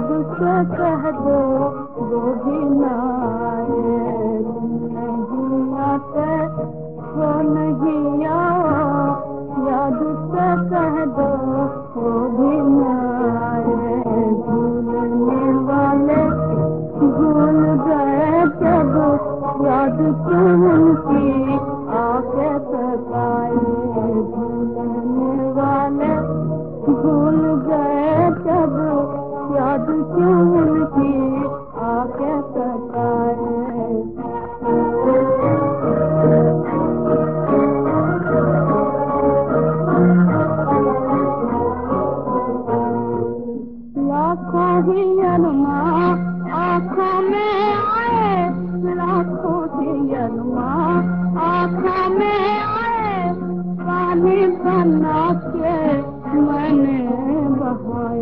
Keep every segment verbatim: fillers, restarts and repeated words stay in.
याद से कह दो वो भी ना आए। नहीं आते वो नहीं आओ, याद से कह दो वो भी ना आए। भूलने वाले भूल गए जब याद क्यों उनकी आके सताए। भूलने वाले भूल गए जब याद क्यों उनकी आके सताए। लाखों ही अरमां आँखों में आए, लाखों ही अरमां आँखों में आए। पानी बना के मैंने बहाए।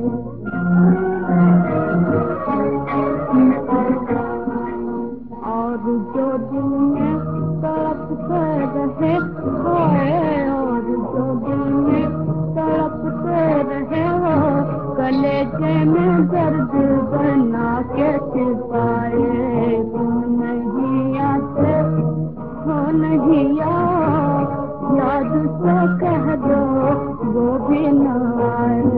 और जो दिल में तड़पते रहे होए, और जो दिल में तड़पते रहे हो, कलेजे में दर्द बना के छिपाए। तुम नहीं आते हो नहीं आओ, याद से कह दो वो भी ना आए।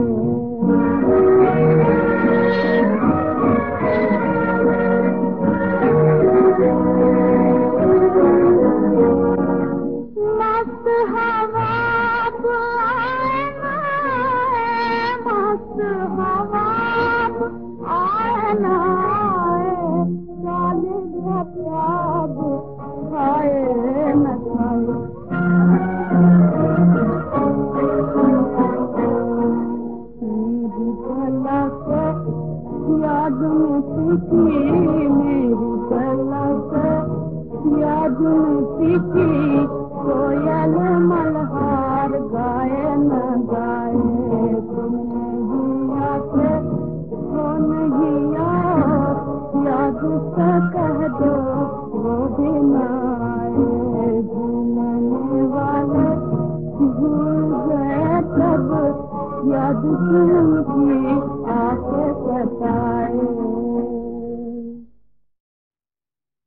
मस्त हवा आए ना आए, मस्त हवा आए ना आए। काले घटाब खाए न खाए। मेरी पलक याद में सीखी, मेरी पलक याद में सीखी। कोयल मल्हार गाए न गाए। तुम नहीं आते हो नहीं आओ, याद से कह दो वो भी ना आए। भूलने वाले भूल गए तब याद क्यों उनकी